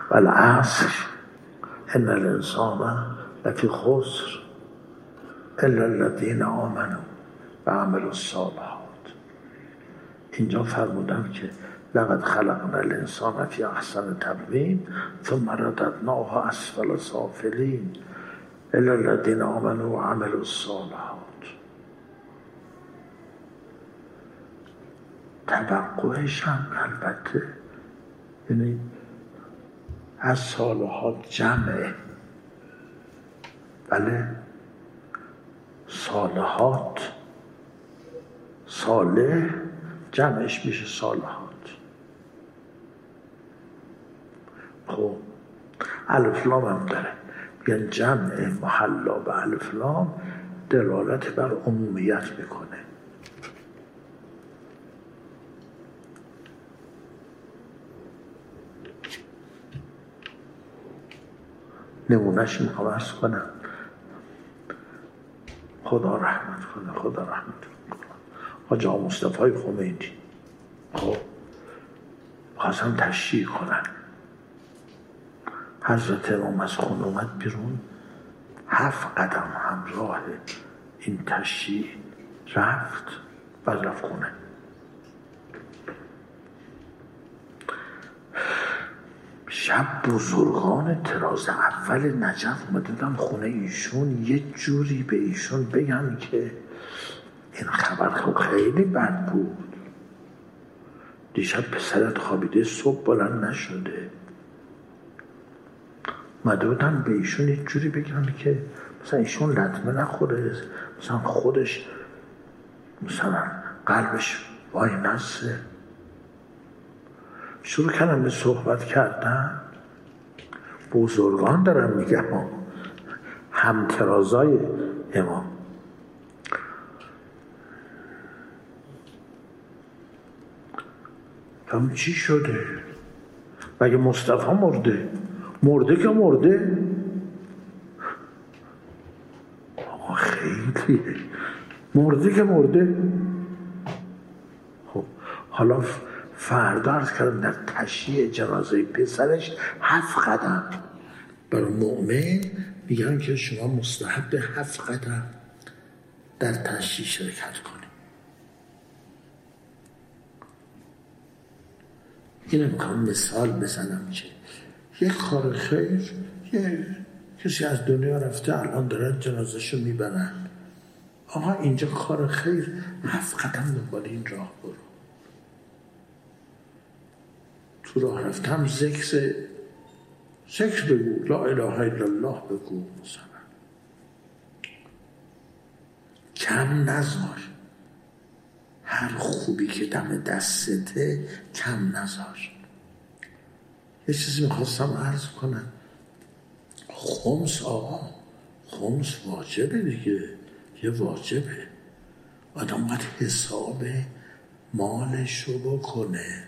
والعصر ان الانسان لفی خسر الا الذین آمنوا و عملوا الصالحات. اینجا فرمودم که لقد خلقنا الانسان فی احسن تقویم ثم رددناه اسفل سافلین الا الذین آمنوا و عملوا الصالحات. توقعش هم البته یعنی از صالحات جمعه، بله صالحات صالح جمعش میشه صالحات. خب الف لام هم داره، یعنی جمع محلا به الف لام دلالت بر عمومیت میکنه. نمونهش میخوام ارز کنم، خدا رحمت کنه، خدا رحمت کنه حاجی آقا مصطفی خمینی. خب خواستم تشریح کنم، حضرت امام از خونه اومد بیرون، 7 قدم همراه این تشریح رفت و رفت خونه. شب بزرگان تراز اول نجف اومدن خونه ایشون، یه جوری به ایشون بگن که این خبر خب خیلی بد بود، دیشب پسرت خوابیده صبح بلند نشده. اومده بودن به ایشون یه جوری بگن که مثلا ایشون لطمه نخوره، مثلا خودش مثلا قلبش وای نسه. شروع کردن به صحبت کردن، بزرگان دارن میگم، همترازای امام. هم چی شده؟ مگه مصطفی مرده؟ مرده که مرده؟ آقا خیلی مرده که مرده. خب حالا فردا عرض کردم در تشییع جنازه پسرش 7 قدم برای مؤمن میگن که شما مستحب 7 قدم در تشییع شرکت کنید. اینو میخوام مثال بزنم که یک کار خیر، یه کسی از دنیا رفته الان دارن جنازهشو میبرن، آقا اینجا کار خیر 7 قدم دنبال این راه برو. تو راه رفتم ذکر بگو، لا اله الا الله بگو، مثلا کم نذار، هر خوبی که دم دستته کم نذار. یه چیزی میخواستم عرض کنم، خمس آقا، خمس واجبه دیگه، یه واجبه. آدم باید حساب مالشو بکنه.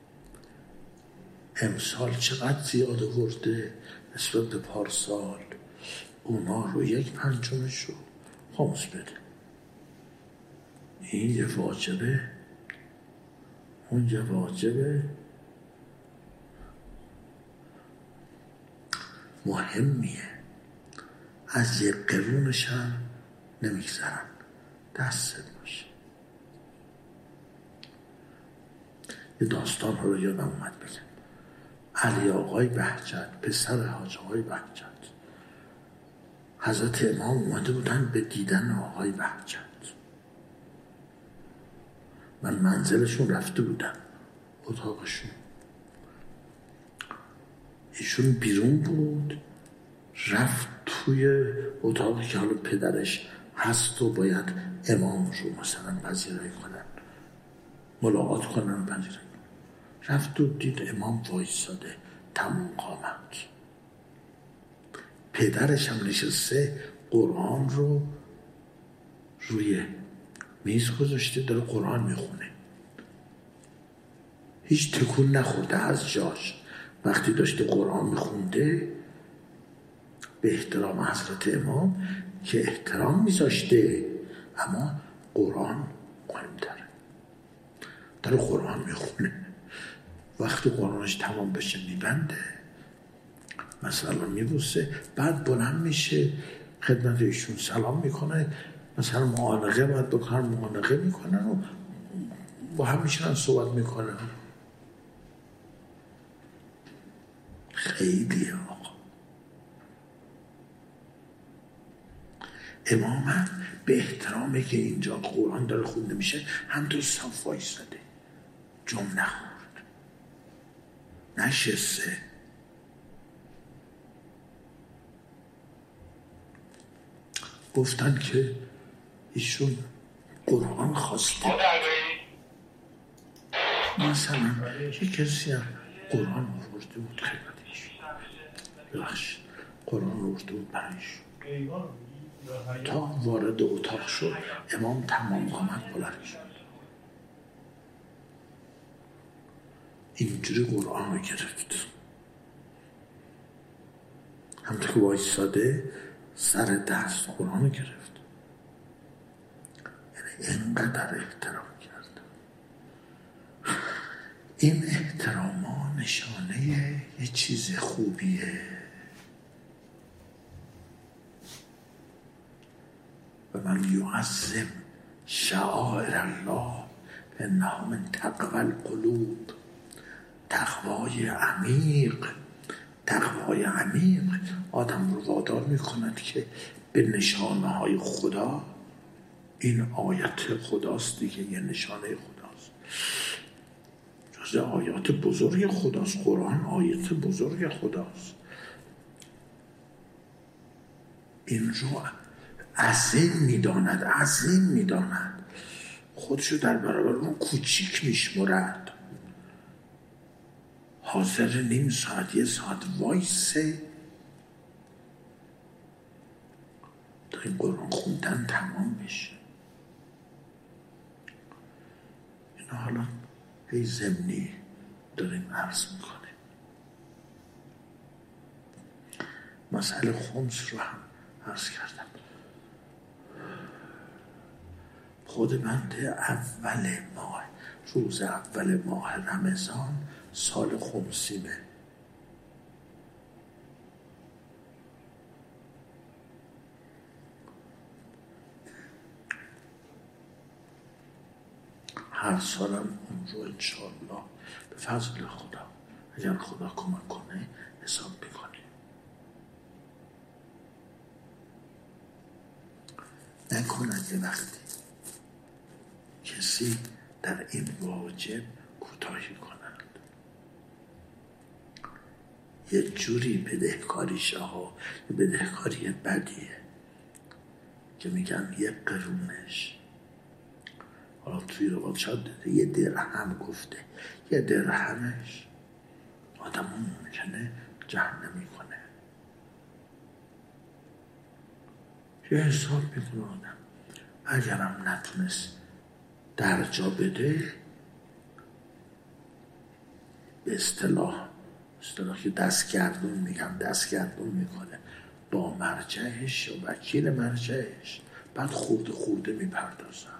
امسال چقدر زیاد ورده نسبت به پارسال، اونا رو 1/5 رو خمس بده. این یه واجبه، اون یه واجبه مهمیه. از 1 قرونش هم نمیگذرن، دستت باشه. یه داستان رو یادم اومد بگم. علی آقای بهجت، پسر حاج آقای بهجت، حضرت امام اومده بودن به دیدن آقای بهجت. من منزلشون رفته بودم، اتاقشون. ایشون بیرون بود، رفت توی اتاقی که حالا پدرش هست و باید امام رو مثلا پذیرایی کنن، ملاقات کنن، پذیرایی کنن. رفت و دید امام وایساده تمام قامت، پدرش هم نشسته قرآن رو روی میز گذاشته داره قرآن میخونه، هیچ تکون نخورده از جاش. وقتی داشته قرآن میخونده به احترام حضرت امام که احترام میذاشته، اما قرآن مهمتره، داره قرآن میخونه. وقتی قرآنش تمام بشه میبنده، مثلا میبوسه، بعد بلند میشه خدمت ایشون سلام میکنه، مثلا معانقه باید بکنن، معانقه میکنن و با هم میشنن صحبت میکنن. خیلی آقا امام به احترامی که اینجا قرآن داره خونده میشه هم تو صف وایساده، جمع نخورد، نشسته. گفتن که ایشون قرآن خواسته، مثلا یک کسی هم قرآن آورده بود خدمتش، ببخشید قرآن آورده بود برایش، تا وارد اتاق شد امام تمام قامت بلند شد، اینجوری قرآن رو گرفت، همونطور که وایساده سر دست قرآن رو گرفت. یعنی اینقدر احترام کرد. این احترام ها نشانه یه چیز خوبیه و من یعظم شعائر الله انها من تقوی القلوب. تقوای عمیق، تقوای عمیق آدم رو وادار میکند که به نشانه های خدا، این آیت خداست دیگه، یه نشانه خداست، جز آیات بزرگ خداست، قرآن آیت بزرگ خداست، این رو عظیم میداند، عظیم میداند، خودشو در برابر اون کوچیک میشمرد، حاضر نیم ساعت یه ساعت وایسه تا این قرآن خوندن تمام بشه. اینا حالا هی ضمنی داریم عرض میکنیم. مسئله خمس رو هم عرض کردم. خود بنده اول ماه، روز اول ماه رمضان سال خمسیمه، هر سالم اون رو انشاءالله به فضل خدا اگر خدا کمک کنه حساب میکنیم. نکند یه وقتی کسی در این واجب کوتاهی کنند، یه جوری بدهکاریشه ها، یه بدهکاری بدیه که میگن یه قرونش، حالا توی روایت شاید یه درهم گفته، یه درهمش آدم ممکنه جهنمی کنه. یه حساب میکنه آدم اگرم نتونست درجا بده، به اصطلاح که دستگردون میگم، دستگردون میکنه با مرجعش یا وکیل مرجعش، بعد خورده میپردازن.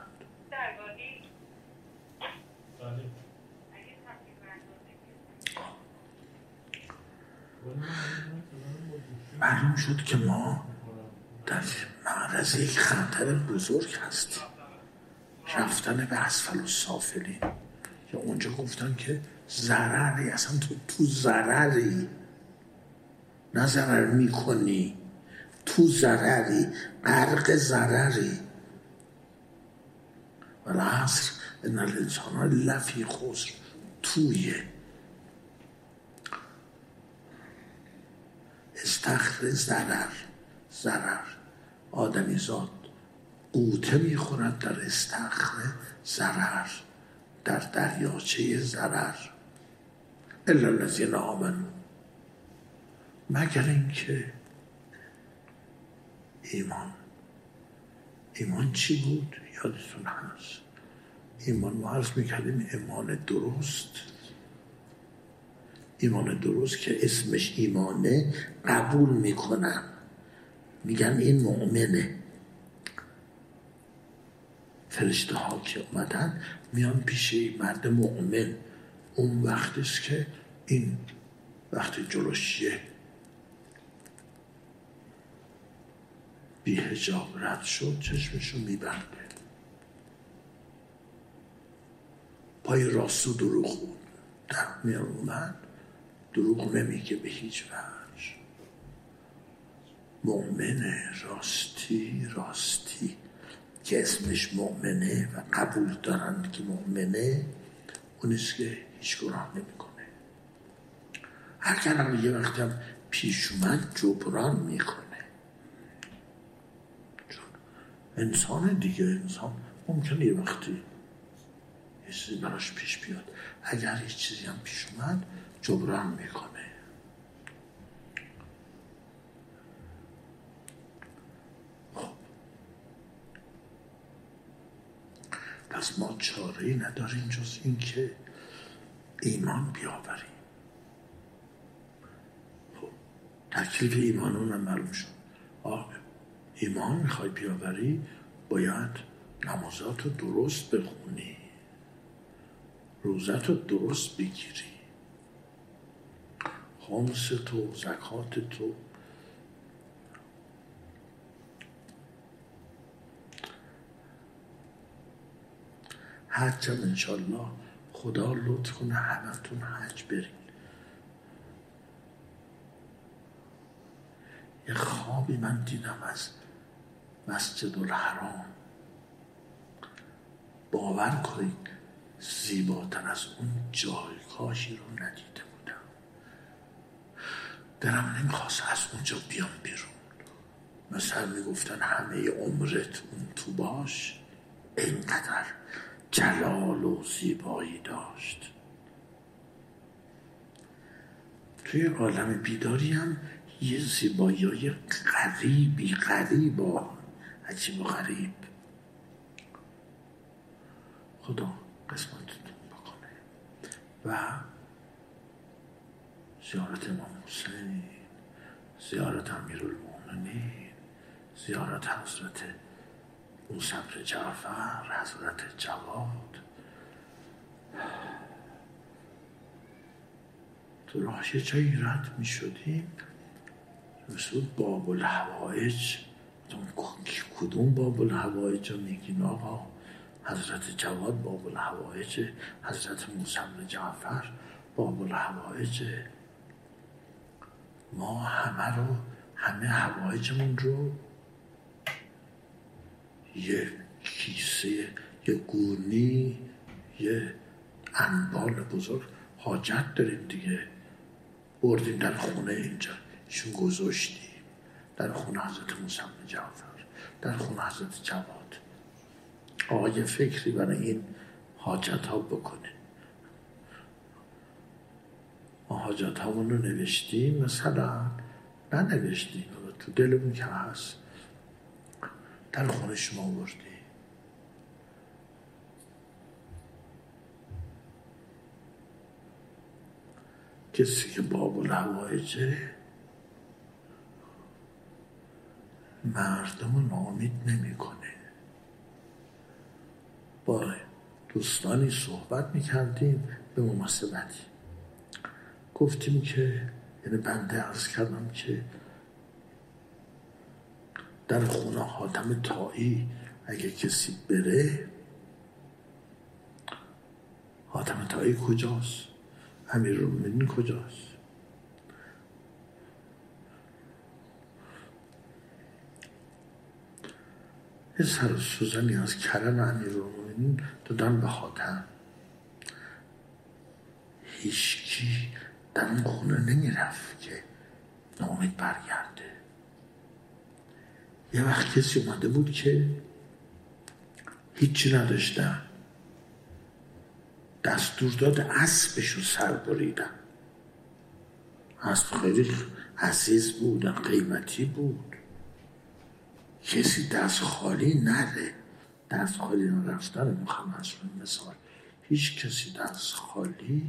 معلوم شد که ما در معرض یک خطر بزرگ هستیم، رفتن به اسفل السافلین. یا اونجا گفتن که ضرری، اصلا تو ضرری، نه ضرر میکنی، تو ضرری، غرق ضرری. والعصر ان الانسان لفی خسر، توی استخر ضرر آدمی زاد قوطه میخورد در استخر ضرر، در دریاچه ضرر. الا الذین آمنوا، مگر اینکه ایمان چی بود؟ یادتون هست ایمان ما عرض میکردیم ایمان درست که اسمش ایمانه، قبول میکنن، میگن این مؤمنه. فرشته ها که اومدن میان پیش مرد مؤمن، اون وقتیست که این وقت جلوشیه بی حجاب رد شد چشمشو میبنده، پای راست و دروغ بود در میان اومد، دروغ نمیگه به هیچ وجه. مؤمنه راستی که اسمش مؤمنه و قبول دارند که مؤمنه، اونیست که هیچ گناه نمیکنه. اگر هم یه وقتی هم پیش اومد جبران میکنه، چون انسان دیگه، انسان ممکنه یه وقتی یه چیزی براش پیش بیاد، اگر یه چیزی هم پیش اومد جبران میکنه. پس ما چاره‌ای نداریم جز این که ایمان بیاوریم. تکلیف ایمان اونم معلوم شد. ایمان میخوای بیاوری، باید نمازات رو درست بخونی، روزت رو درست بگیری، خمس تو، زکات تو. حج هم انشالله خدا لطف کنه همتون حج برید. یه خوابی من دیدم از مسجد الحرام، باور کنید زیباتر از اون جایگاهی رو ندیده بودم. دلم نمیخواست از اونجا بیام بیرون. مثلا میگفتن همه عمرت اون تو باش، اینقدر جلال و زیبایی داشت. توی عالم بیداری هم یه زیبایی های غریب و عجیب و غریب. خدا قسمتتون بکنه. و زیارت امام حسین، زیارت امیرالمومنین، زیارت حضرت موسی جعفر، حضرت جواد. تو راه یه جایی رد می شدیم، رسول باب الحوائج. کدوم باب الحوائج رو میگین آقا؟ حضرت جواد باب الحوائج، حضرت موسی جعفر باب الحوائج. ما همه حوائجمون رو یه کیسه، یه گونی، یه انبال بزرگ حاجت داریم دیگه. بردیم در خونه اینجا، ایشون گذاشتیم در خونه حضرت موسی جعفر، در خونه حضرت جواد. آقا فکری برای این حاجت ها بکنه. ما حاجت هامون رو نوشتیم، مثلا ننوشتیم تو دلمون که هست، در خونه شما بردیم. کسی که باب الحوائجه مردم رو ناامید نمیکنه. با دوستانی صحبت میکردیم به مناسبتی، گفتیم که یعنی بنده عرض کردم که در خونه حاتم طایی اگه کسی بره، حاتم طایی کجاست؟ امیرالمومنین کجاست؟ یه سر سوزنی از کرم امیرالمومنین دادن به حاتم. هیچکی در اون خونه نمیرفت که ناامید برگرده. یه وقت کسی اومده بود که هیچی نداشتن، دستور داد اسبشو سر بریدن. اسب خیلی عزیز بود، قیمتی بود. کسی دست خالی نره. دست خالی نرفتن میخوام مثال، هیچ کسی دست خالی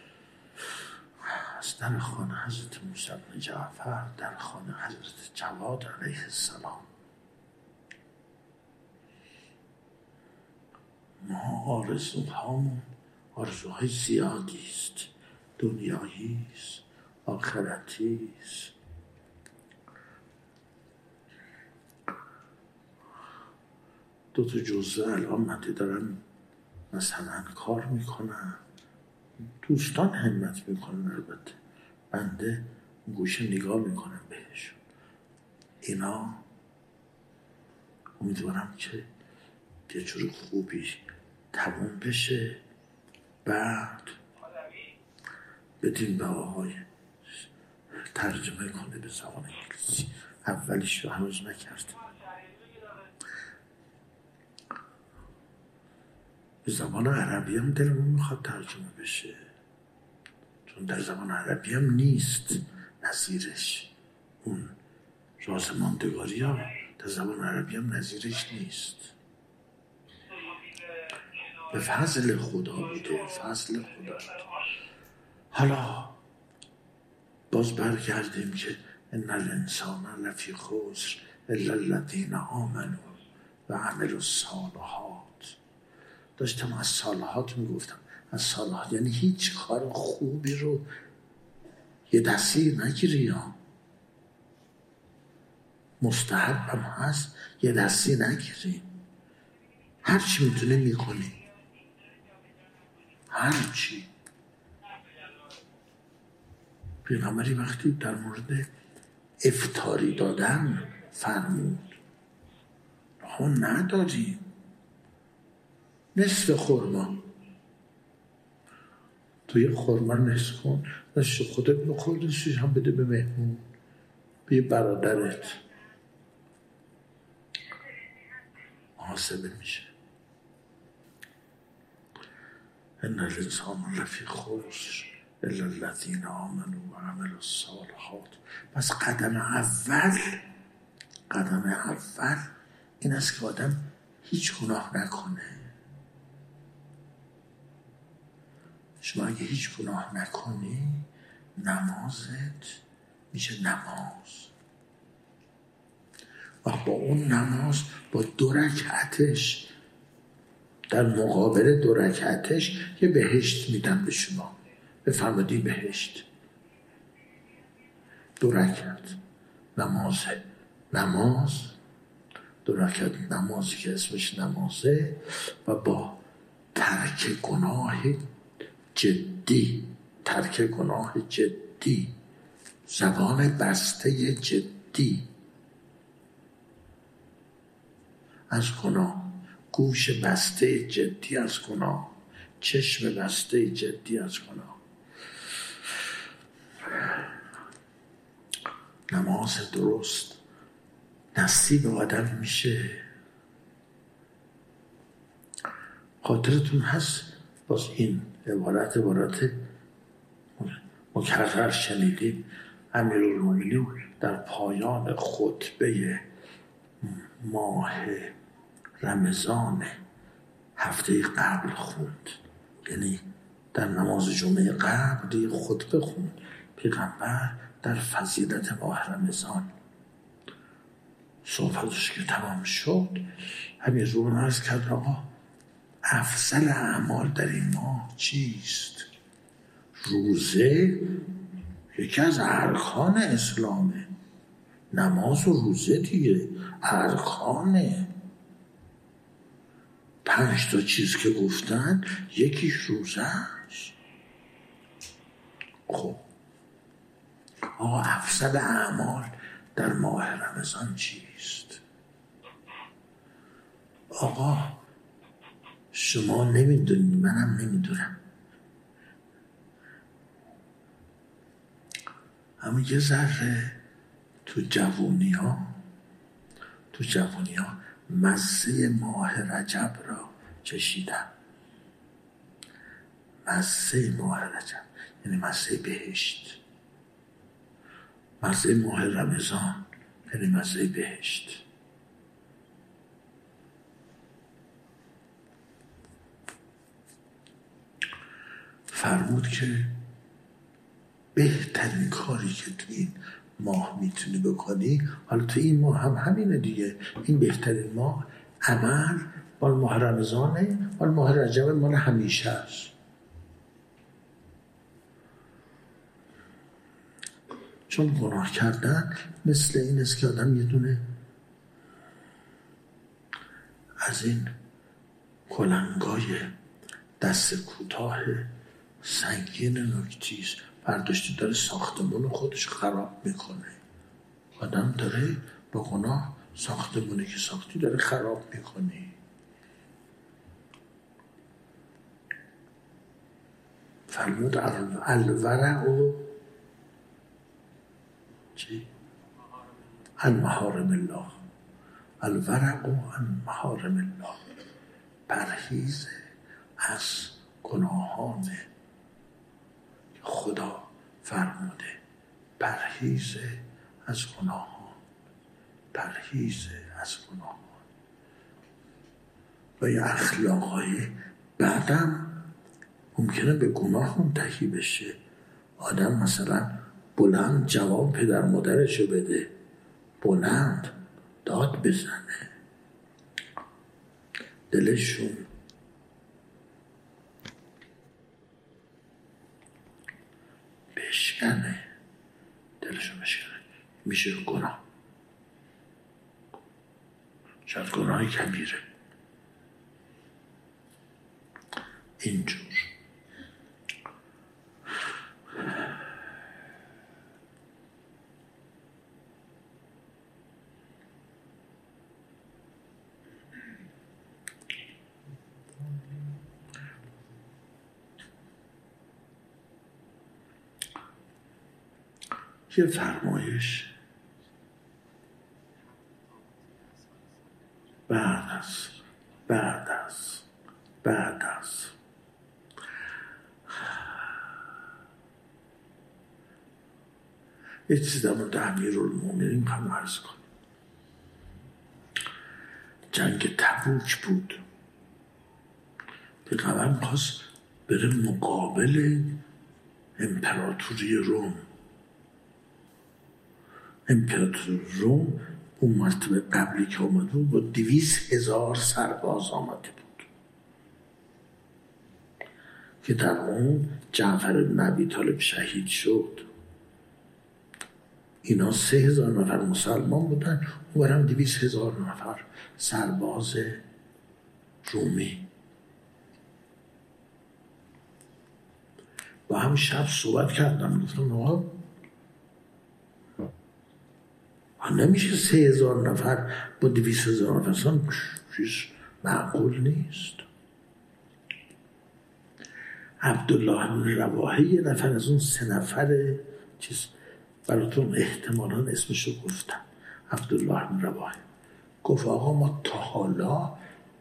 از در خانه حضرت موسی جعفر، در خانه حضرت جواد علیه السلام. ما آرزوهای زیادی است، دنیایی است، آخرتی است. 2 تا جزوه الان مده دارن مثلا کار میکنن، دوستان همت میکنن، البته بنده گوشه نگاه میکنم بهشون. اینا امیدوارم که یه جور خوبی تموم بشه، بعد بدیم به آقای ترجمه کنه به زبان انگلیسی. اولیش رو هنوز نکردم. به زبان عربی هم دلمون میخواد ترجمه بشه، چون در زبان عربی هم نیست نظیرش. اون راز ماندگاری ها در زبان عربی هم نظیرش نیست. به فضل خدا بوده، فضل خدا. حالا باز برگردیم که ان الانسان لفی خسر الا الذین آمنوا و عملوا الصالحات. داشتم از صالحات میگفتم. از صالحات یعنی هیچ کار خوبی رو یه دستی نگیری، یا مستحب هم هست یه دستی نگیری. هر چی میتونه میکنی، هر چی. پیغمبری وقتی در مورد افطاری دادن فرمود ها نداریم، نصف خورما، تو یه خورما نصف کن، نصف خودت بخور، نصفش هم بده به مهمون، به برادرت، محاسبه میشه. ان الانسان لفی خسر الا الذین آمنوا و عملوا الصالحات. پس قدم اول این است که آدم هیچ گناه نکنه. شما اگه هیچ گناه نکنی، نمازت میشه نماز، و با اون نماز با 2 رکعتش در مقابل 2 رکعتش یه بهشت میدن به شما. بفرمودی بهشت 2 رکعت نماز 2 رکعت نمازی که اسمش نمازه، و با ترک گناه جدی، زبان بسته جدی از گناه، گوش بسته جدی از گناه، چشم بسته جدی از گناه. نماز درست نصیب آدم میشه. خاطرتون هست باز این عبارت مکرر شنیدیم. امیرالمومنین در پایان خطبه ماه رمضان هفته قبل خوند، یعنی در نماز جمعه قبل یه خطبه خوند پیغمبر در فضیلت ماه رمضان. صحبتش که تمام شد، همین رو عرض کرد آقا افضل اعمال در این ماه چیست؟ روزه یکی از ارکان اسلامه، نماز و روزه دیگه ارکانه. 5 تا چیز که گفتن یکیش روزه است. خب آقا افضل اعمال در ماه رمضان چیست؟ آقا شما نمیدونید، منم نمیدونم، اما یه ذره تو جوونی ها مزه ماه رجب را چشیدم. مزه ماه رجب یعنی مزه بهشت، مزه ماه رمضان یعنی مزه بهشت. فرمود که بهترین کاری که تو این ماه میتونی بکنی، حالا تو این ماه هم همینه دیگه، این بهترین ماه عمل مال ماه رمضانه، مال ماه رجب مال همیشه است. چون گناه کردن مثل این است که آدم یه دونه از از این کلنگای دست کوتاه سنگین نوک‌تیز برداشته داره ساختمون خودش خراب میکنه. آدم داره با گناه ساختمونی که ساختی داره خراب میکنی. فرمود الورع و چی؟ عن محارم الله. الورع عن محارم الله، پرهیز از گناهان خدا فرموده، پرهیز از گناهان، پرهیز از گناهان. و یه اخلاقهای بعدم ممکنه به گناه منتهی بشه. آدم مثلا بلند جواب پدر مادرشو بده، بلند داد بزنه، دلشون بشکنه، دلشون بشکنه، میشه گناه، شاید گناه کبیره. اینجور یه فرمایش بعد از یه چیز در مورد امیرالمومنین میخوام عرض کنم. جنگ تبوک بود، پیغمبر میخواست بره مقابل امپراتوری روم. امپراتوری روم اون مرتبه قبلی که آمده بود با 200,000 سرباز آمده بود که در اون جعفر بن ابی طالب شهید شد. اینا 3,000 نفر مسلمان بودن، اون برم 200,000 نفر سرباز رومی. با هم شب صحبت کردم، گفتم آقا نمیشه 3,000 نفر با 200,000 نفر، اصلا چیز معقول نیست. عبدالله بن رواحه یه نفر از اون 3 نفر چیز براتون احتمالاً اسمشو گفتم، عبدالله بن رواحه گفت آقا ما تا حالا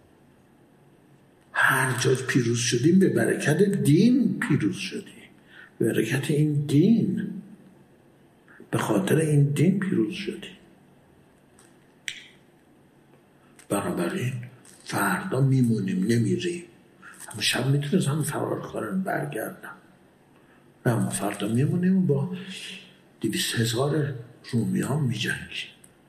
هر جا پیروز شدیم به برکت دین پیروز شدیم، به برکت این دین، به خاطر این دین پیروز شدیم. بنابراین فردا میمونیم، نمیریم. همه شب میتونستم فرار کنن برگردم، نه ما فردا میمونیم با 200,000 رومیان میجنگیم.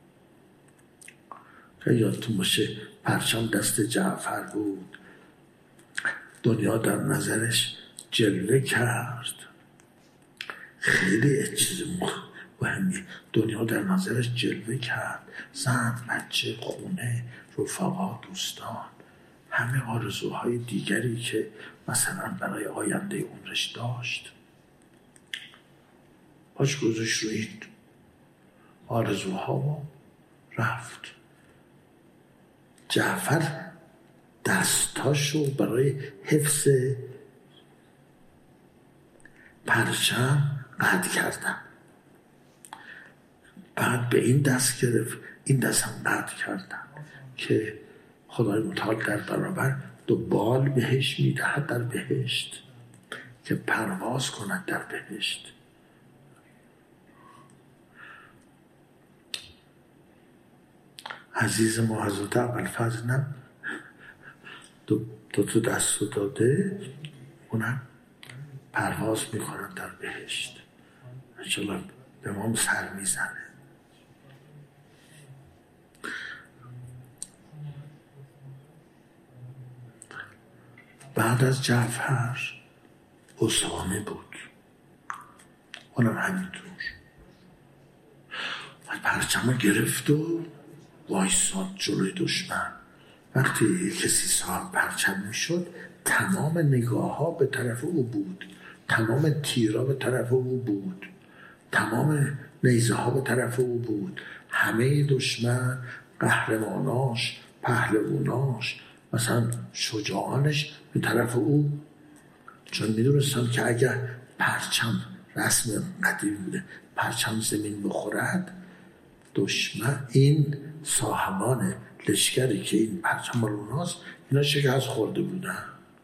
که یادتون باشه پرچم دست جعفر بود، دنیا در نظرش جلوه کرد. خیلی چیز مهمی، دنیا در نظرش جلوه کرد، زن، بچه، خونه، رفقا، دوستان، همه آرزوهای دیگری که مثلا برای آینده عمرش داشت باش گذاشت رو این آرزوها و رفت. جعفر دستاشو برای حفظ پرچم قطع کردن، بعد به این دست گرفت، این دست هم قطع کردن که خدای متعال در برابر 2 بال بهش میدهد در بهشت که پرواز کند در بهشت. عزیز ما حضرت ابوالفضل هم 2 دست رو داده، اونم پرواز میکنن در بهشت، انشالله به ما سر میزنه. بعد از جعفر اسامه بود، اونم همینطور پرچم گرفت و وایساد جلوی دشمن وقتی کسی صاحب پرچم میشد تمام نگاه ها به طرف او بود، تمام تیرها به طرف او بود، تمام نیزه ها به طرف او بود، همه دشمن، قهرماناش، پهلواناش، مثلا شجاعانش به طرف او، چون میدونستم که اگر پرچم، رسم قدیمی بوده، پرچم زمین بخورد دشمن، این صاحبان لشکری که این پرچم رو اوناست اینا شکست خورده بودن.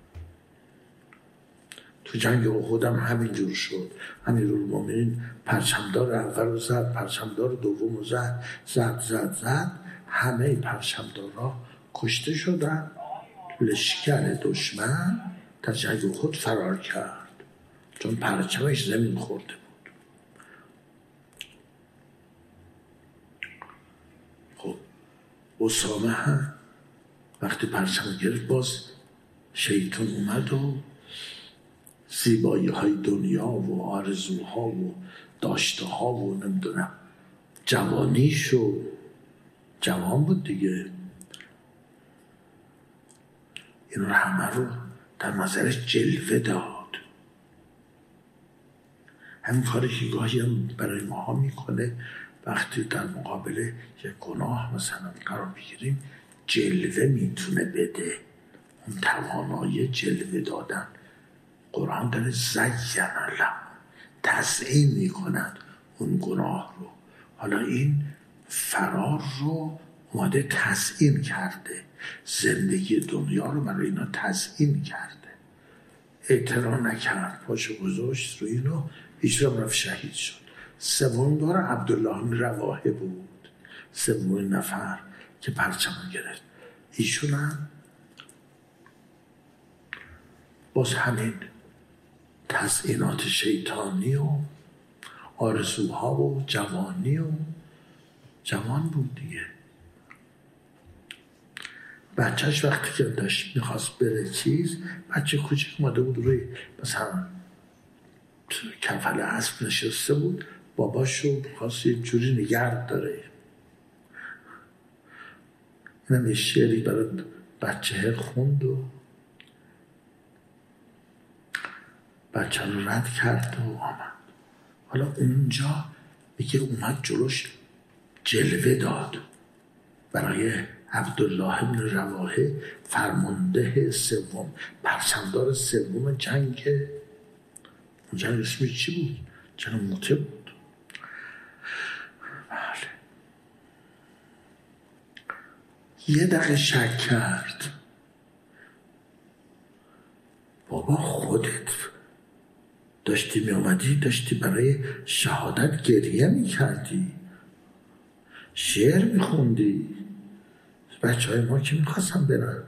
تو جنگ احد هم همینجور شد. امیرالمومنین پرچمدار اول رو زد، پرچمدار دوم رو زد، همه پرچمدارا کشته شدن. لشکر دشمن در جنگ احد فرار کرد چون پرچمش زمین خورده بود. خب اسامه هم وقتی پرچم گرفت باز شیطان اومد و زیبایی های دنیا و آرزوها و داشته ها و نمیدونم جوانیش و جوان بود دیگه، این رو همه رو در نظرش جلوه داد. همین کاری که گاهی هم برای ماها میکنه وقتی در مقابل یک گناه مثلا قرار بگیریم، جلوه میتونه بده، اون توانایی جلوه دادن. قرآن داره زین لهم، تزیین میکند اون گناه رو. حالا این فرار رو اومده تزیین کرده، زندگی دنیا رو برای اینا تزیین کرده. اعتراض نکرد، پاشو گذاشت رو اینو، هیچ رو رفت شهید شد. سومین بار عبدالله بن رواحه بود، سومین نفر که پرچم گرفت. ایشون هم باز همین تزیینات شیطانی و آرزوها و جوانی و جوان بود دیگه. بچهش وقتی که داشت میخواست بره چیز، بچه کوچک اومده بود روی مثلا کفل اسب نشسته بود، باباشو میخواست یه جوری نگرد داره. اینم یه شعری برای بچه خوند و بچه رو رد کرد و آمد. حالا اونجا میگه اومد جلوش جلوه داد برای عبدالله بن رواحه، فرمانده سوم، پرچمدار سوم جنگ. اون جنگ اسمش چی بود؟ جنگ موته بود. بله. یه دقیقه شک کرد، بابا خودت داشتی می آمدی، داشتی برای شهادت گریه می کردی، شعر می خوندی، بچه های ما که می خواستن برن.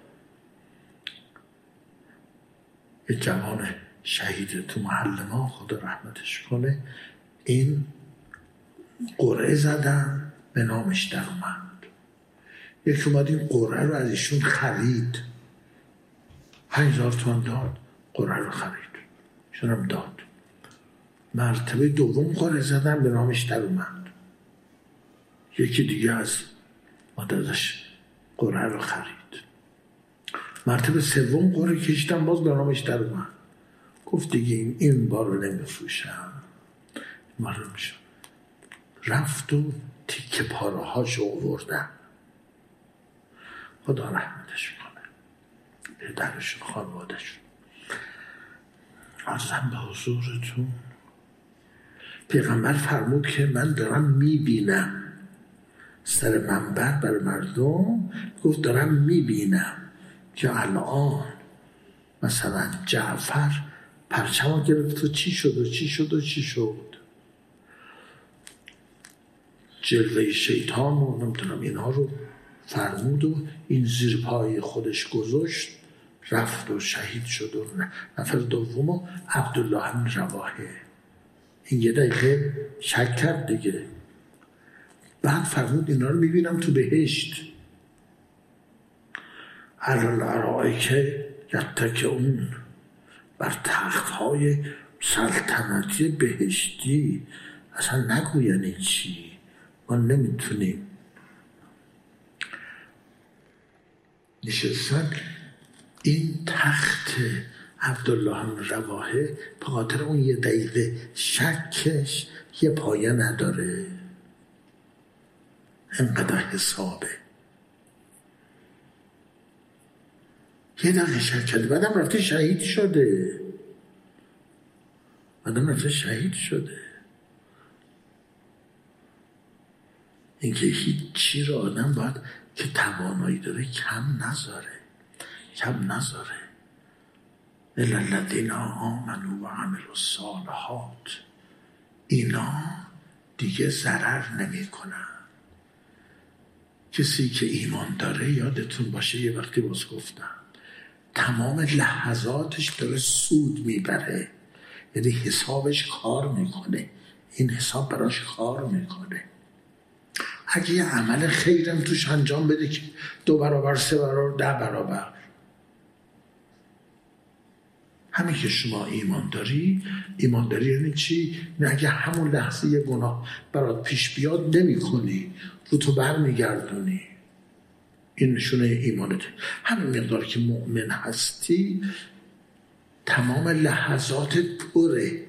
یه جوان شهید تو محل ما، خدا رحمتش کنه، این قرعه زدن به نامش در اومد. یکی اومد این قرعه رو از ایشون خرید، 5000 تومان داد، قرعه رو خرید، ایشون هم داد. مرتبه دوم قرعه زدن به نامش در اومد، یکی دیگه از مادرش قرعه رو خرید. مرتبه سوم قرعه کشیدن، باز به نامش در اومد. گفت دیگه این بار رو نمیفروشم، این بار رو میشم. رفت و تیکه پاره هاشو آوردن. خدا رحمتش کنه، پدرشون، خانوادشون. عرضم به حضورتون، پیغمبر فرمود که من دارم میبینم، سر منبر بر مردم گفت دارم میبینم که الان مثلا جعفر پرچم گرفت و چی شد و چی شد و چی شد، جلوه شیطان و نمیدونم اینها رو فرمود و این زیر پای خودش گذاشت، رفت و شهید شد. و نفر دوم عبدالله بن رواحه، این یه دقیقه شک کرد دیگه. بعد فرمود اینا رو میبینم تو بهشت، علی الارائک یتکئون، بر تختهای سلطنتی بهشتی. اصلا نگو یعنی چی، ما نمیتونیم. نشستن. این تخت عبدالله بن رواحه به خاطر اون یه دقیقه شکش یه پایه نداره، انقدر حسابه. یه دقیقه شک کرده، بعدم رفته شهید شده. اینکه هیچی رو آدم باید که توانایی داره کم نذاره. الا الذین آمنوا و عملوا الصالحات، اینا دیگه ضرر نمی کنن. کسی که ایمان داره، یادتون باشه یه وقتی باز گفتم، تمام لحظاتش داره سود میبره، یعنی حسابش کار میکنه، این حساب براش کار میکنه. اگه یه عمل خیرم توش انجام بده که 2 برابر 3 برابر 10 برابر، همین که شما ایمان داری یعنی چی؟ نه اگه همون لحظه یه گناه برات پیش بیاد نمی کنی، رو تو بر میگردونی، این نشونه ایمانته. همین مقدار که مؤمن هستی تمام لحظاتت پره،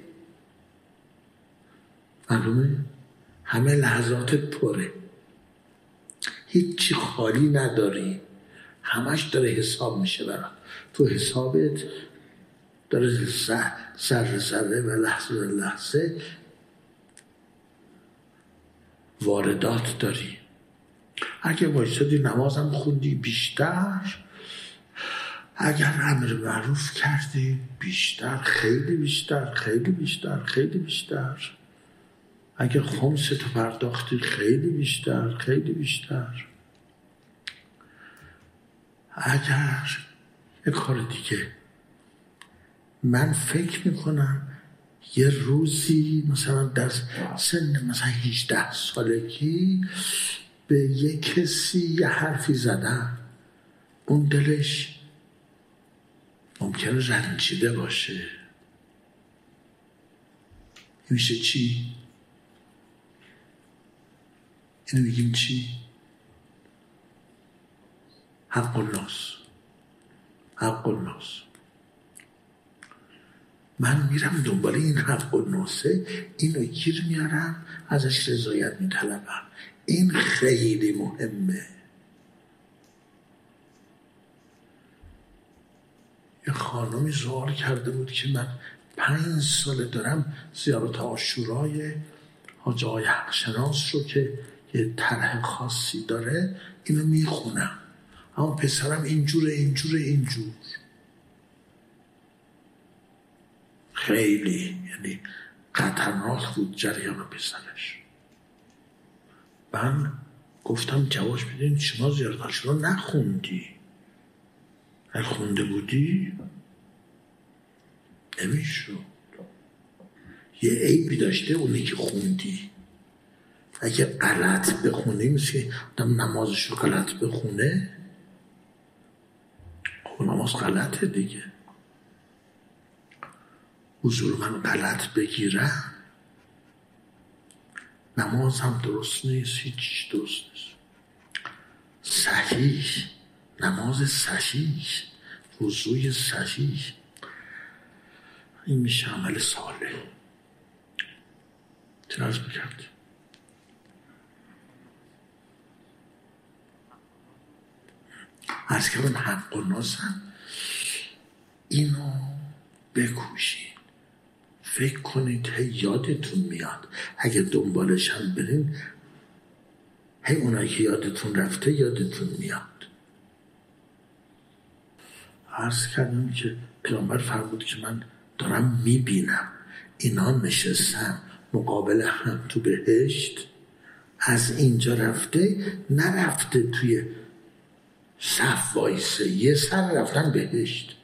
معلومه؟ همه لحظاتت پره، هیچی خالی نداری، همش داره حساب میشه برات. تو حسابت داره ذره و لحظه واردات داری. اگه وایسادی نمازم خوندی بیشتر، اگر امر معروف کردی بیشتر، خیلی بیشتر، اگر خمستو پرداختی خیلی بیشتر. اگر یه کار دیگه، من فکر میکنم یه روزی مثلا در سن مثلا 18 سالگی به یه کسی یه حرفی زدم، اون دلش ممکنه رنجیده باشه. این میشه چی؟ اینو میگیم چی؟ حق الناس. من میرم دنبال این حق الناسه، اینو گیر میارم، ازش رضایت میطلبم. این خیلی مهمه. یه خانمی سوال کرده بود که من 5 ساله دارم زیارت عاشورای حاج آقای حقشناس رو که یه طرح خاصی داره اینو میخونم، اما پسرم اینجور. خیلی یعنی خطرناک بود جریان پسرش. من گفتم جواش بدین، شما زیارت عاشورا نخوندی، اگه خونده بودی نمیشد. یه عیبی داشته اونی که خوندی. اگه غلط بخونی، مثل آدم نمازش رو غلط بخونه، خب نماز غلطه دیگه. حضور من غلط بگیرم، نماز هم درست نیست، هیچ درست نیست. صحیح، نماز صحیح، وضوی صحیح، این میشه عمل صالح. چه عرض بکرد؟ عرض کردم حق الناس هم اینو بکوشین، فکر کنید، هی یادتون میاد. اگه دنبالش هم برین، هی اونایی که یادتون رفته یادتون میاد. عرض کردم که پیامبر فرمود که من دارم میبینم اینا نشستن مقابل هم تو بهشت، از اینجا رفته نرفته توی صف وایسه، یه سر رفتن بهشت،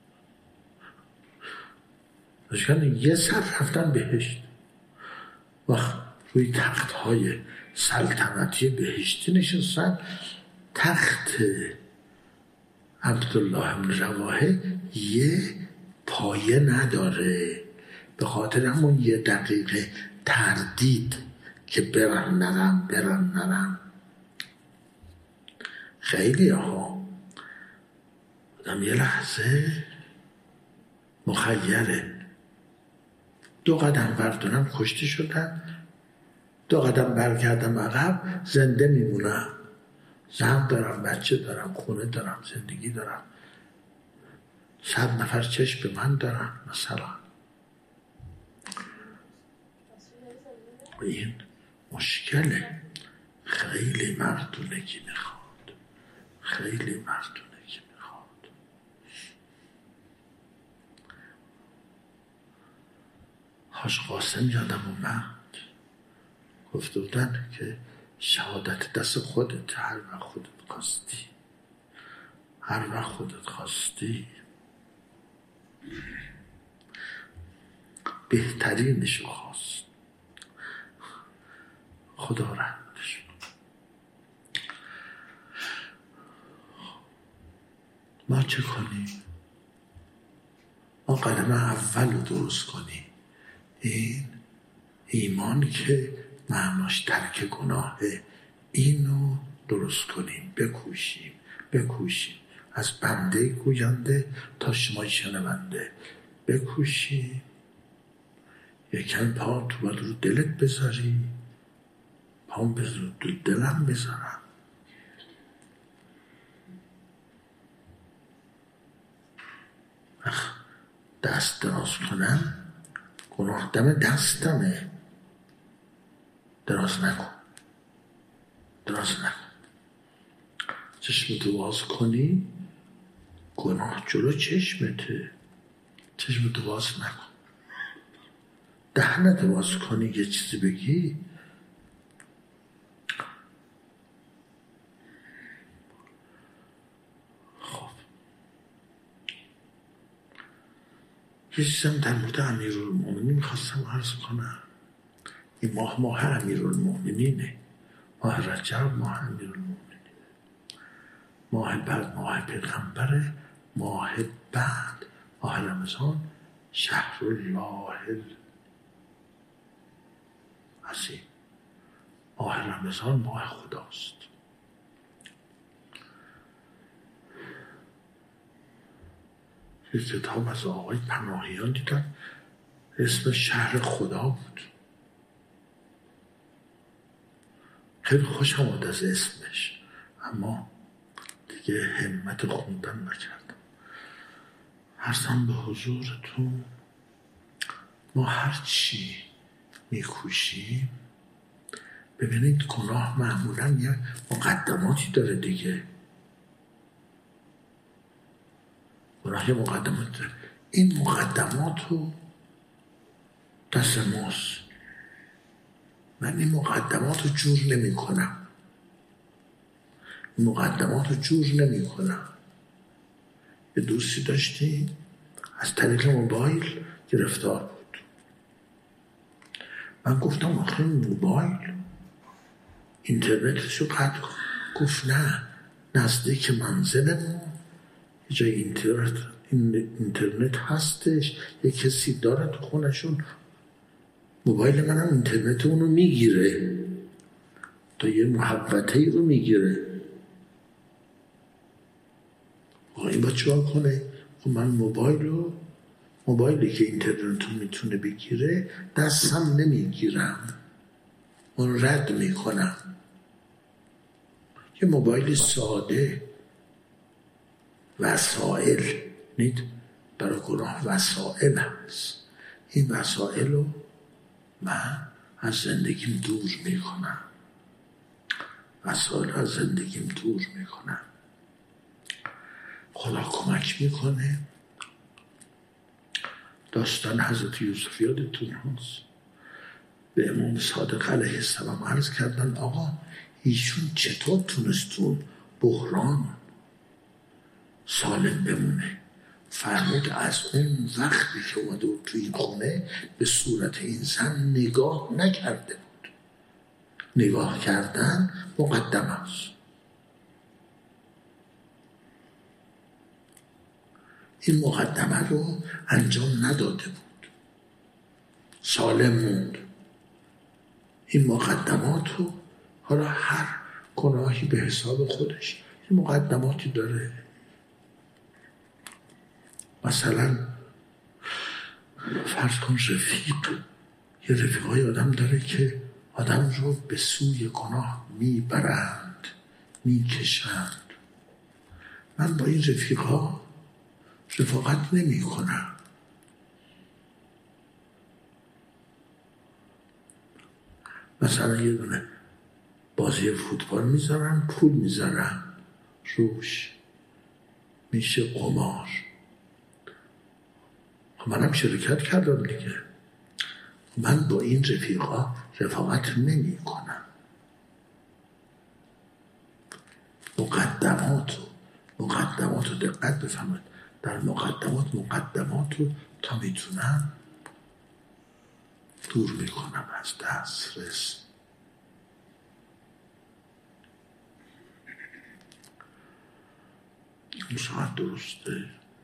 یه سر رفتن بهشت. وقت روی تخت های سلطنتی بهشتی نشستن. تخت عبدالله بن رواحه یه پایه نداره، به خاطر همون یه دقیقه تردید که برن نرم. خیلی ها آدم یه لحظه مخیره. 2 قدم بردارم کشته شدن، 2 قدم برگردم عقب زنده میمونم. زن دارم، بچه دارم، خونه دارم، زندگی دارم، 100 نفر چشم به من دارن. مثلا این مشکله. خیلی مردونگی میخواد، خیلی مردونگی میخواد. حاج قاسم یادم اومد گفته بودن که شهادت دست خودت، هر وقت خودت خواستی، هر وقت خودت خواستی. بهترینشو خواست، خدا رحمتش. ما چه کنیم؟ ما قدم اول رو درست کنیم. این ایمان که معناش ترک گناهه، اینو درست کنیم. بکوشیم از بنده گوینده تا شما شنونده. بکوشیم یکم پا تو باید رو دلت بذاری، پام بذار تو دلم بذارم. دست دراز کنم، گناه دم دستمه. دراز نکن. چشمتو باز کنی، گناه جلو چشمته. چشمتو باز نکن. دهنتو باز کنی یه چیزی بگی، خب. یه چیزم در مورد امیرالمومنین میخواستم عرض کنم. این ماه امیرالمومنینه. ماه رجب ماه امیرالمومنین، ماه بعد ماه پیغمبره، ماه بعد ماه رمضان شهر الله العظیم. ماه رمضان ماه خداست. یه کتاب از آقای پناهیان دیدم، اسم شهر خدا بود. خیلی خوشم آمد از اسمش، اما دیگه همت خوندن نکردم. عرضم به حضورتون، ما هر چی میکوشیم، ببینید گناه معمولا یه مقدماتی داره دیگه. گناه یه مقدمات داره. این مقدمات رو دست ماست. من این مقدمات رو جور نمی کنم. یه دوستی داشتیم از طریق موبایل گرفتار بود. من گفتم آخه موبایل اینترنتشو قطع کن. گفت نه، نزدیک منزلمون یه جای اینترنت هستش، یه کسی داره تو خونشون، موبایل منم اینترنت اونو میگیره، تا یه محوطه‌ای رو میگیره. این باید چیکار کنه؟ خب من موبایلی که اینترنت رو میتونه بگیره دستم نمیگیرم، اون رد میکنم. یه موبایل ساده، وسایل نید برای گناه وسایل هست. این وسایل رو من از زندگیم دور میکنم. خدا کمک میکنه. داستان حضرت یوسف یادتون هست، به امام صادق علیه السلام عرض کردن آقا ایشون چطور تونستون بحران سالم بمونه؟ فرمود از اون وقتی که اومده بود توی این خونه به صورت این زن نگاه نکرده بود. نگاه کردن مقدم است. این مقدمه رو انجام نداده بود، سالم موند. این مقدمات رو، حالا هر گناهی به حساب خودش این مقدماتی داره. مثلا فرض کن یه رفیقای آدم داره که آدم رو به سوی گناه میبرند، میکشند. من با این رفیقا رفاقت نمی کنم. مثلا یه دونه بازی فوتبال میذارن، پول میذارن روش، میشه قمار. منم شرکت کردم دیگه. من با این رفیقا رفاقت نمی کنم. مقدمات رو دقت بفهمید. در مقدمات رو تا میتونم دور میکنم از دسترس. این ساعت درسته.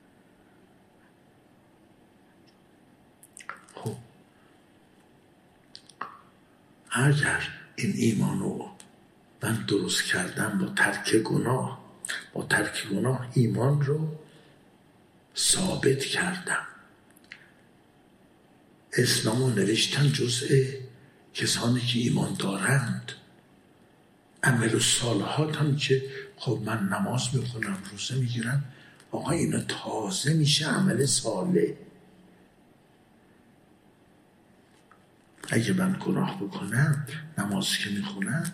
خب اگر این ایمانو من درست کردم با ترک گناه ایمان رو ثابت کردم. اسلامو نوشتن جزء کسانی که ایمان دارند. عمل و صالحات هم که خب من نماز میخونم، روزه میگیرم، آقا اینا تازه میشه عمل صالح. اگه من گناه بکنم، نماز که میخونم،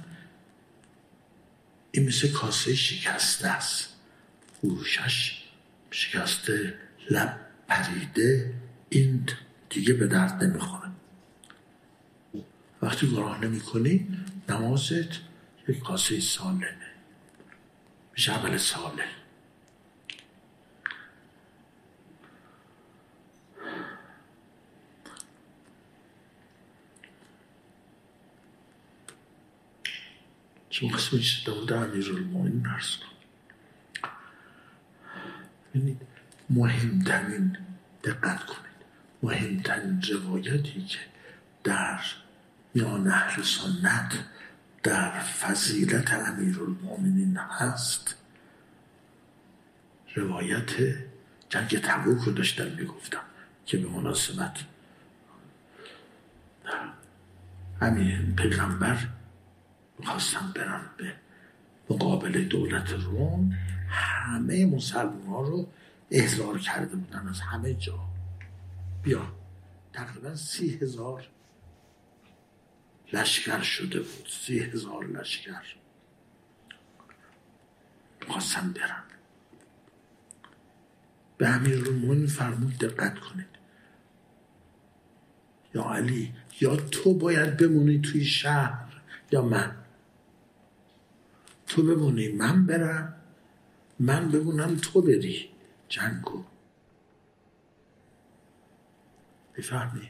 این مثل کاسه شکسته است، گوشش شکسته، لب پریده، این دیگه به درد نمیخوره. وقتی گناه نمی کنی، نمازت یک کاسه سالمه، میشه عمل صالح. چون قسمش داود امیرالمومنین عرض کن. ببینید مهمترین، دقت کنید، مهمترین روایتی که در میان اهل سنت در فضیلت امیرالمومنین هست، روایت جنگ تبوک رو داشتم میگفتم که به مناسبت همین پیغمبر میخواستن برن به مقابل دولت روم. همه مسلمان رو احضار کرده بودن از همه جا. بیا تقریبا 30,000 لشکر شده بود. 30,000 لشکر میخواستن برن. به امیرالمومنین فرمود دقت کنید، یا علی، یا تو باید بمونی توی شهر یا من. تو بمونی من برم، من بمونم تو بری جنگو. بفهمی؟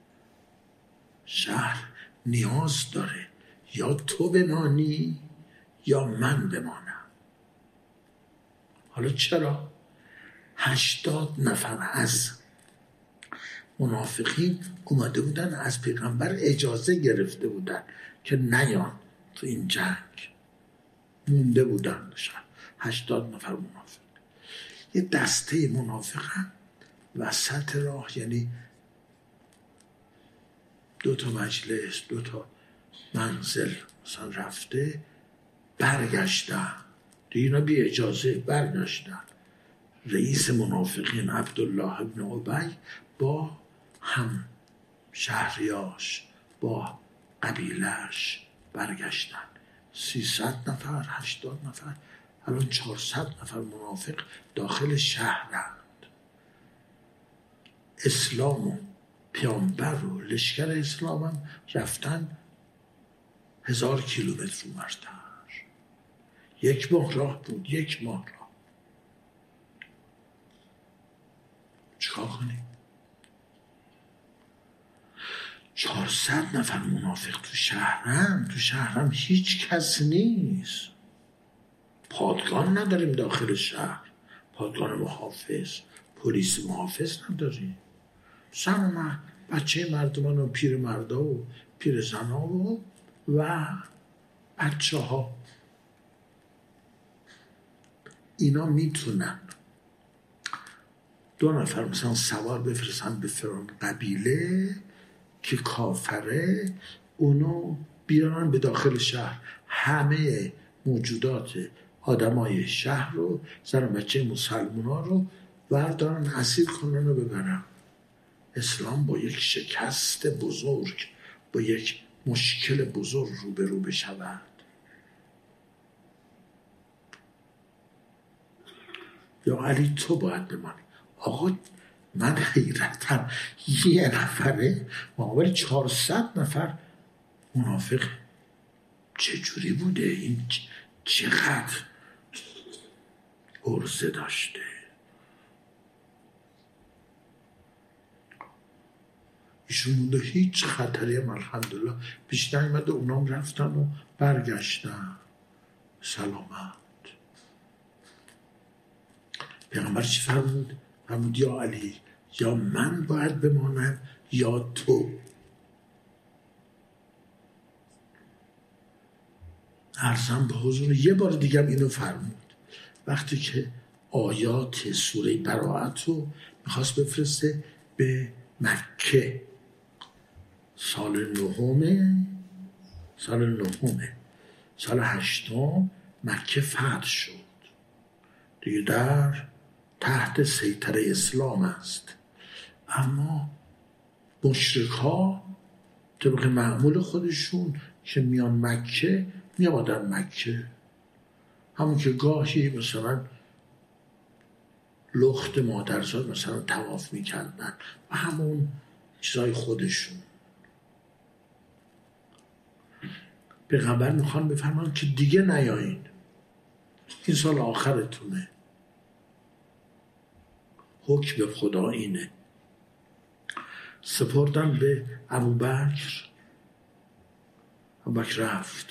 شهر نیاز داره یا تو بمانی یا من بمانم. حالا چرا؟ 80 نفر از منافقین اومده بودن، از پیغمبر اجازه گرفته بودن که نیان تو این جنگ، مونده بودن. 80 نفر منافق. یه دسته منافقن وسط راه، یعنی 2 مجلس 2 منزل مثلا رفته، برگشتن دیگه، اینا بی اجازه برگشتن. رئیس منافقین عبدالله ابن ابی با هم شهریاش، با قبیلش برگشتن. 300 نفر 80 نفر، الان 400 نفر منافق داخل شهرند. اسلام و پیامبر و لشکر اسلام هم رفتن 1000 کیلومتر اونورتر. 1 ماه راه بود، 1 ماه راه. چیکار کنیم؟ 400 نفر منافق تو شهرم هیچ کس نیست. پادگان نداریم داخل شهر، پادگان محافظ، پلیس محافظ نداریم. زن بچه مردمان و پیر مردا و پیر زنا و بچه ها، اینا میتونن 2 نفر مثلا سوار بفرستن به فلان قبیله که کافره، اونو بیارن به داخل شهر، همه موجودات آدمای شهر رو، زن و بچه مسلمان ها رو بردارن اسیر کنن و ببرن. اسلام با یک شکست بزرگ، با یک مشکل بزرگ روبرو بشود. یا علی تو باید بمانی. آقا من حیرتم، 1 نفره مقابل 400 نفر منافق چجوری بوده؟ این چقدر عرضه داشته؟ ایشون مونده هیچ خطری هم الحمدلله پیش نیامده، اونام رفتن و برگشتن سلامت. پیغمبر چی فرمود؟ فرمود یا علی، یا من باید بمانم یا تو. عرضم به حضور 1 بار دیگه اینو فرمود وقتی که آیات سوره براءت رو میخواست بفرسته به مکه. سال 8 مکه فتح شد دیگه، در تحت سیطره اسلام است. اما مشرک‌ها طبق معمول خودشون که میان مکه، میامدن مکه، همون که گاهی مثلا لخت مادرزاد مثلا طواف میکردن و همون چیزای خودشون. پیغمبر میخوان بفرمان که دیگه نیایین، این سال آخرتونه، حکم خدا اینه. سپردن به ابوبکر رفت.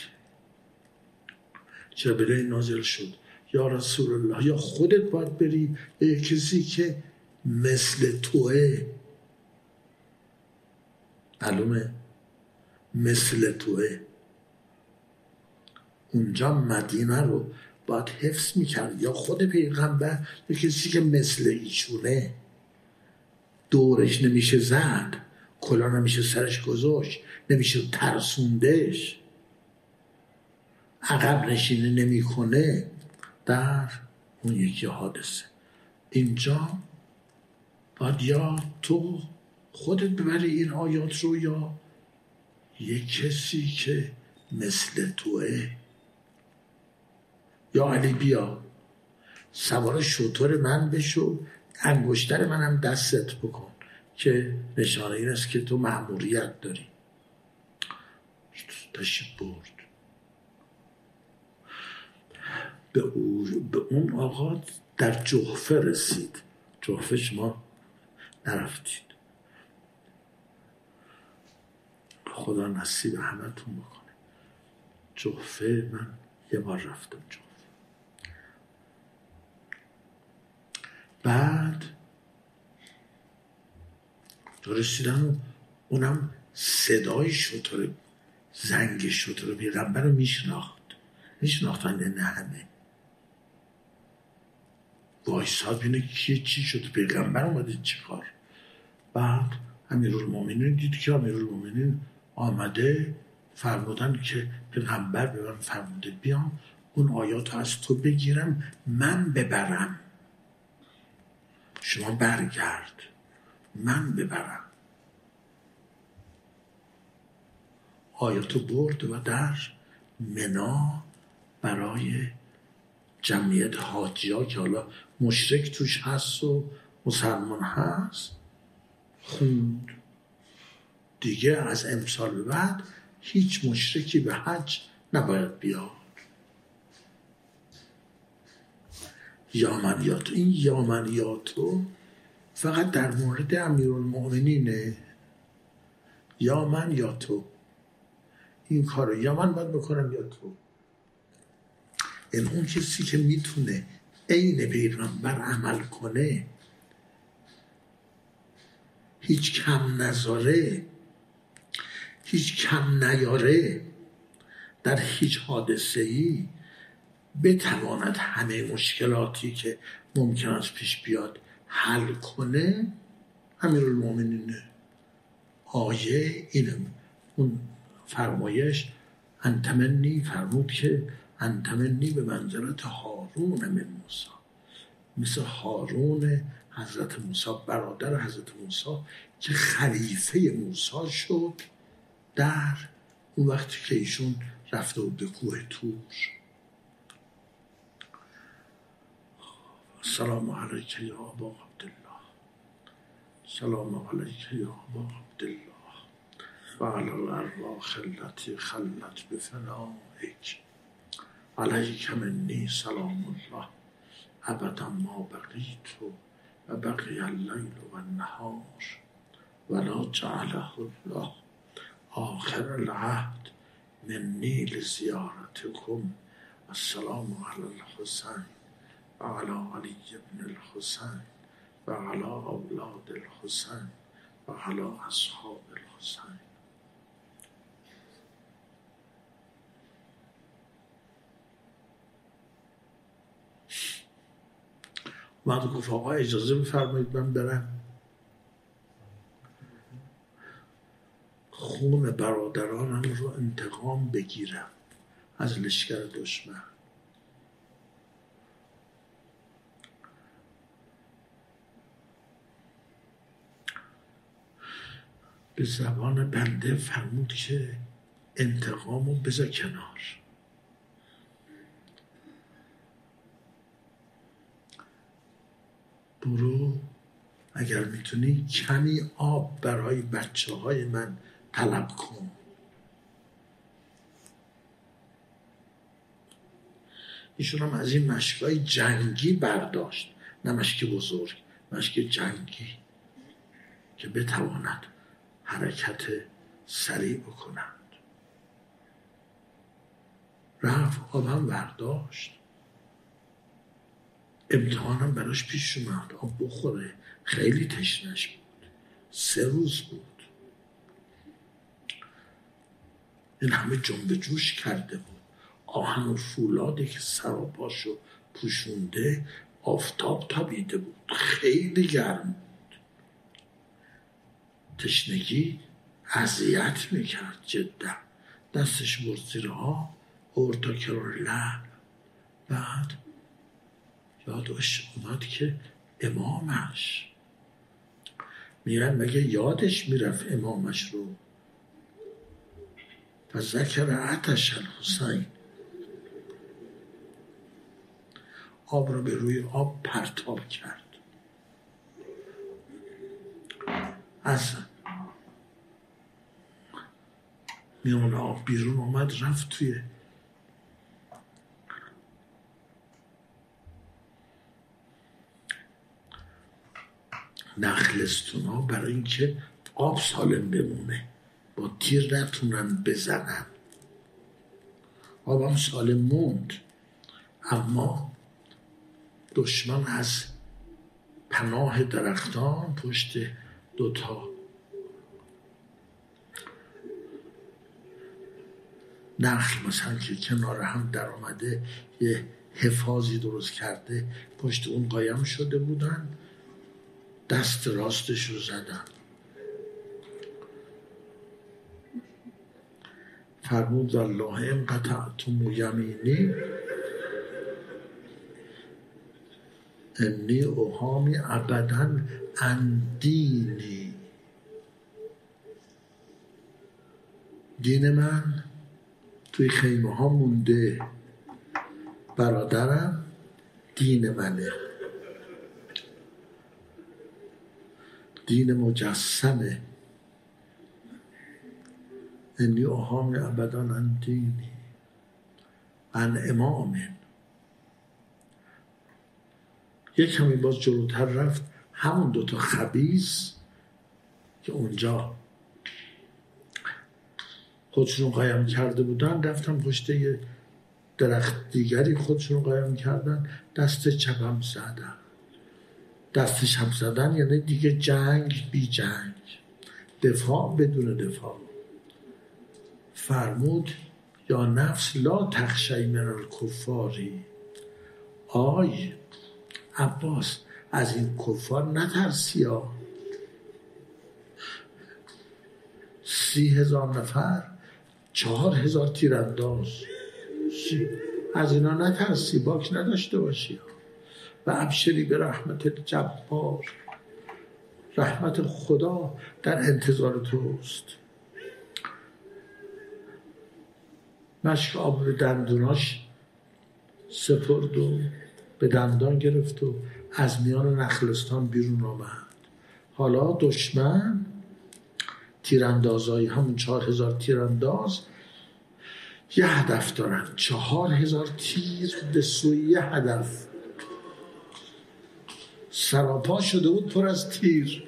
جبرئیل نازل شد یا رسول الله، یا خودت باید بری یا کسی که مثل توه. معلومه مثل توه. اونجا مدینه رو باید حفظ میکرد، یا خود پیغمبر یا کسی که مثل ایشونه. دورش نمیشه زد، کلا نمیشه سرش گذاشت، نمیشه ترسوندش، عقب نشینه نمی کنه در اون یکی حادثه. اینجا باید یا تو خودت ببری این آیات رو یا یک کسی که مثل توه. یا علی بیا سوار شتر من بشو، انگشتر منم دستت بکن که نشانه این است که تو مأموریت داری. تشریف برد. به اون آقا در جحفه رسید. جحفه شما نرفتید، خدا نصیب همتون بکنه. جحفه من 1 بار رفتم جحفه. بعد رسیدم، اونم صدای شتر، زنگ شتر پیغمبر رو میشناختن نه همه. وایساد بینه کیه، چی شد، پیغمبر اومده چی کار. بعد امیرالمومنین دید که امیرالمومنین آمده، فرمودن که پیغمبر به من فرموده بیام اون آیات از تو بگیرم من ببرم، شما برگرد من ببرم. آیاتو برد و در منا برای جمعیت حاجی ها که حالا مشرک توش هست و مسلمان هست خوند. دیگه از امسال به بعد هیچ مشرکی به حج نباید بیاد. یا من یا تو، این یا من یا تو فقط در مورد امیرالمؤمنینه. یا من یا تو، این کارو یا من باید بکنم یا تو. این اون کسی که میتونه عین پیغمبر عمل کنه، هیچ کم نذاره، هیچ کم نیاره در هیچ حادثه‌ای، بتواند همه مشکلاتی که ممکن است پیش بیاد حل کنه امیرالمومنینه. آیه اینه، اون فرمایش انتمنی فرمود که انتمنی به منزلت هارون من موسی، مثل هارون حضرت موسی، برادر حضرت موسی که خلیفه موسی شد در اون وقتی که ایشون رفته بود به کوه طور. سلام علیک یا ابا عبدالله، سلام علیک یا ابا عبدالله و علی الارواح التي خلت بفنائک، علیک منی سلام الله ابدا ما بقیت و بقی اللیل و النهار ولا جعله الله آخر العهد منی لزیارتکم. السلام علی الحسین و علی علی بن الحسین و علی اولاد الحسین و علی اصحاب الحسین. بعد گفت آقا اجازه بفرمایید من برم خون برادرانم رو انتقام بگیرم از لشکر دشمن. به زبان بنده فرمود که انتقامو بذار کنار، برو اگر میتونی کمی آب برای بچه های من طلب کن. ایشون هم از این مشکای جنگی برداشت، نه مشک بزرگ، مشک جنگی که بتواند حرکت سریع بکنند. رفت آب هم برداشت، امتحانم براش پیش اومد آب بخوره، خیلی تشنش بود، 3 روز بود. این همه جنب جوش کرده بود، آهن و فولادی که سر و پاشو پوشونده آفتاب تابیده بود، خیلی گرم بود، تشنگی اذیت میکرد جدا. دستش برد زیر آب، آورد تا کنار لب. بعد یادش اومد که امامش میرن، مگه یادش میرفت امامش رو؟ و ذکر عطش الحسین، آب رو به روی آب پرتاب کرد، از میان آب بیرون آمد، رفت توی نخلستونا برای اینکه آب سالم بمونه، با تیر نتونن بزنن. آبم سالم موند، اما دشمن از پناه درختان پشت 2 نخل مثلا که کنار هم در آمده یه حفاظی درست کرده، پشت اون قایم شده بودن، دست راستش رو زدن. فرمود والله ان قطعتم یمینی انی احامی ابدا عن دینی، دین من توی خیمه ها مونده، برادرم دین منه، دین مجسمه. انی احامی ابدا عن دینی عن امام. یک کمی باز جلوتر رفت، همون 2 خبیث که اونجا خودشون قایم کرده بودن، رفتن پشت یه درخت دیگری خودشون قایم کردن، دست چپم زدن. دست چپ زدن یعنی دیگه جنگ بی جنگ، دفاع بدون دفاع. فرمود یا نفس لا تخشی من الکفاری. آی عباس از این کفار نترسی ها. 30,000 نفر، 4,000 تیرانداز، از اینا نترسی، باک نداشته باشی. و ابشری به رحمت جبار، رحمت خدا در انتظار توست. مشک آب به دندوناش سپرد و به دندان گرفت و از میان نخلستان بیرون آمد. حالا دشمن تیراندازایی، همون 4,000 تیرانداز یه هدف دارن، 4,000 تیر به سوی هدف. سراپا شده بود پر از تیر.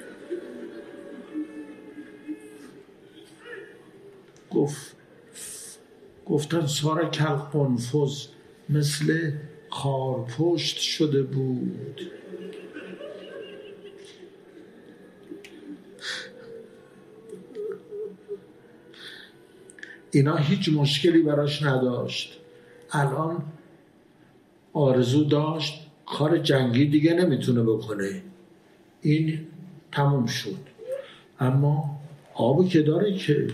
گفتن سارا کل قنفذ، مثل خارپشت شده بود. اینا هیچ مشکلی براش نداشت. الان آرزو داشت کار جنگی دیگه نمیتونه بکنه، این تموم شد. اما آبی که داره که،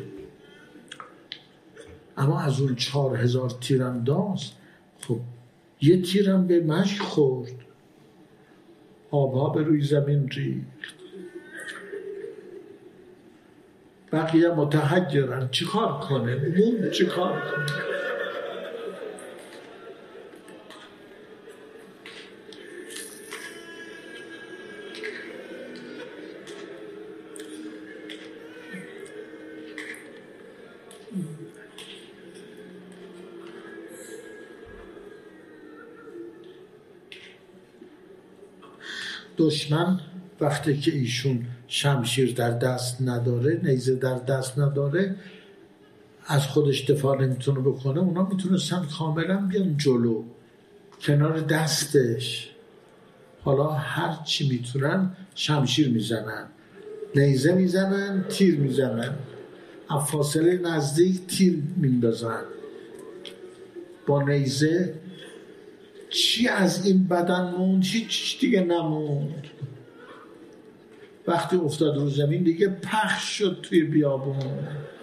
اما از اون 4,000 تیرانداز خب یه تیرم به مشک خورد، آبها به روی زمین ریخت. بقیه متحجرن چی کار کنه، مون چی کار کنه. دشمن وقتی که ایشون شمشیر در دست نداره، نیزه در دست نداره، از خودش دفاع نمیتونه بکنه، اونا میتونستن کاملا بیان جلو کنار دستش. حالا هر چی میتونن شمشیر میزنن، نیزه میزنن، تیر میزنن، از فاصله نزدیک تیر میندازن. با نیزه چی از این بدن موند؟ هیچ دیگه نموند. وقتی افتاد رو زمین دیگه پخش شد توی بیابون.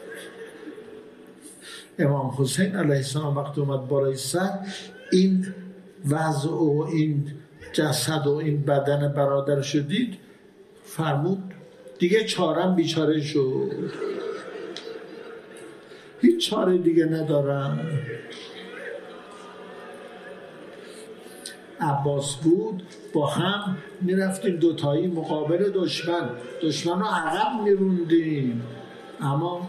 امام حسین علیه السلام وقتی اومد بالای سر، این وضع و این جسد و این بدن برادرش رو دید، فرمود دیگه چارم بیچاره شد، هیچ چاره دیگه ندارم. عباس بود، با هم میرفتیم دوتایی مقابل دشمن رو عقب میروندیم. اما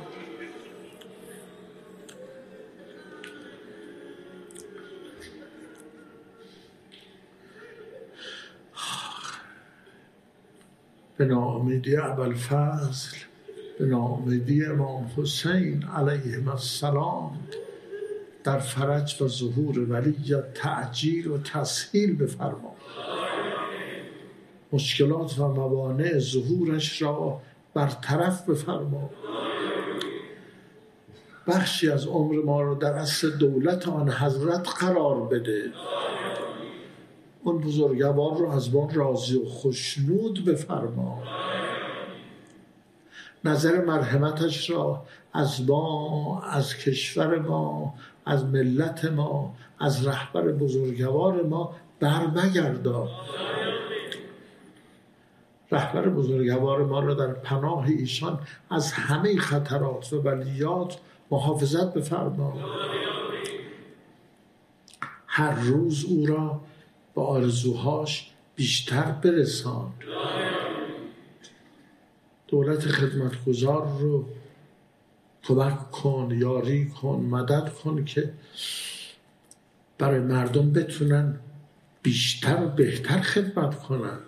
به ناامیدی ابوالفضل، به ناامیدی امام حسین علیه السلام در فرج و ظهور ولیت تعجیل و تسهیل بفرما. مشکلات و موانع ظهورش را برطرف بفرما. بخشی از عمر ما را در اصل دولت آن حضرت قرار بده. اون بزرگوار را از ما راضی و خوشنود بفرما. نظر مرحمتش را از ما، از کشور ما، از ملت ما، از رهبر بزرگوار ما برمگردان. رهبر بزرگوار ما را در پناه ایشان از همه خطرات و بلیات محافظت بفرما. هر روز او را به آرزوهاش بیشتر برسان. دولت خدمتگزار رو کمک کن، یاری کن، مدد کن که برای مردم بتونن بیشتر و بهتر خدمت کنن.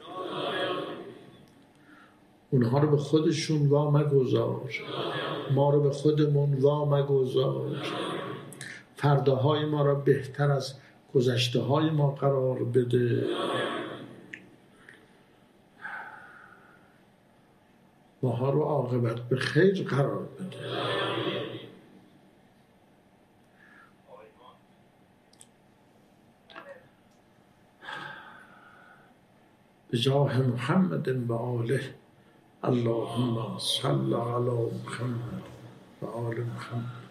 اونها رو به خودشون وا مگذار، ما رو به خودمون وا مگذار. فرداهای ما را بهتر از گذشته های ما قرار بده. ماها رو عاقبت به خیر قرار بده. به جاه محمد و آله. اللهم صل علی محمد و آل محمد.